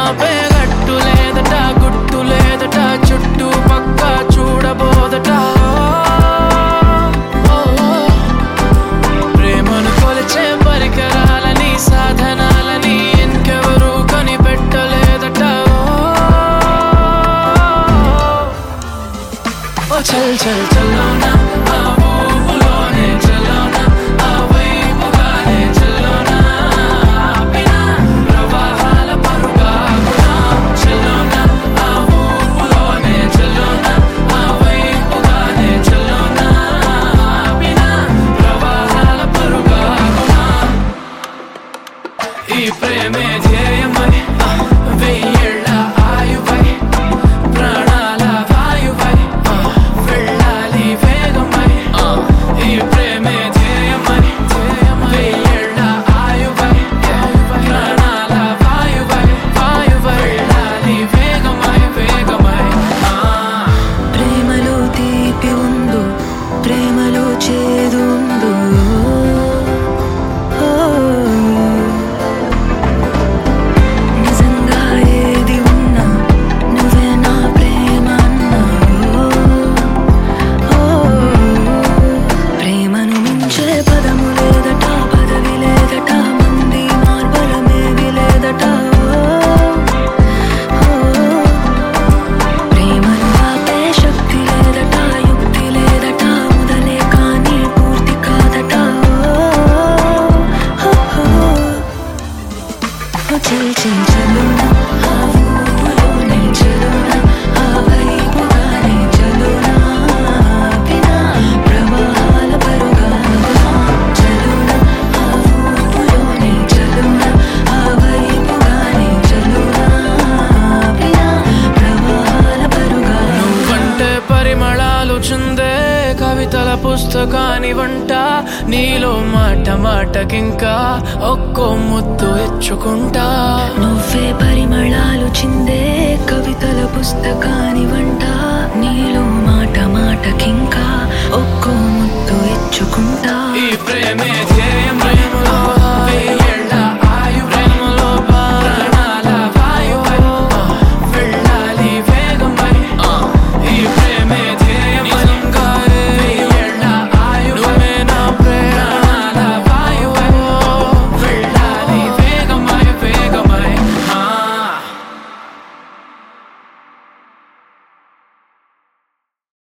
ఆపేగట్టు లేదట గుట్టు లేదట చుట్టూ పక్క చూడబోదట ప్రేమను కొలిచే పరికరాలని సాధనాలని ఇంకెవరూ కనిపెట్టలేదట ఓ చల్ చల్ చల్లోనా ఆ ఊపులోనే చల్లోనా ఆ వైపుగానే చల్లోనా ఆపినా ప్రవాహాల పరుగాగునా చల్లోనా ఆ ఊపులోనే చల్లోనా ఆ వైపుగానే చల్లోనా ఆపినా ప్రవాహాల పరుగాగునా ఈ ప్రేమే ధ్యేయమై వెయ్యేళ్ళ ఆయువై ప్రాణాల వాయువై వెళ్ళాలి వేగమై ఈ ప్రేమే ధ్యేయమై వెయ్యేళ్ళ ఆయువై ప్రాణాల వాయువై వెళ్ళాలి వేగమై ప్రేమలో తీపి ఉందో ప్రేమలో చేదు ఉందో నిజంగా ఏది ఉన్నా నువ్వే నా ప్రేమ అన్నావు ప్రేమను మించే పదము లేదట పదవి లేదట మంది మార్బలమేవి లేదట ప్రేమను ఆపే శక్తి లేదట యుక్తి లేదట మొదలే కానీ పూర్తి కాదట చల్ చల్ చలోనా ఆ ఊపులోనే చలోనా ఆ వైపుగానే చలోనా ఆపినా ప్రవాహాల పరుగాగునా చలోనా ఆ ఊపులోనే చలోనా ఆ వైపుగానే చలోనా ఆపినా ప్రవాహాల పరుగాగునా నువ్వంటే పరిమళాలు చుందే కవితల పుస్తకాని వంట నీలో మాట మాటకింకా ఒక్కో ముద్దు ఇచ్చుకుంటా నువ్వే పరిమళాలు చిందే కవితల పుస్తకాని వంట నీలో మాట మాటకింకా ఒక్కో ముద్దు ఇచ్చుకుంటా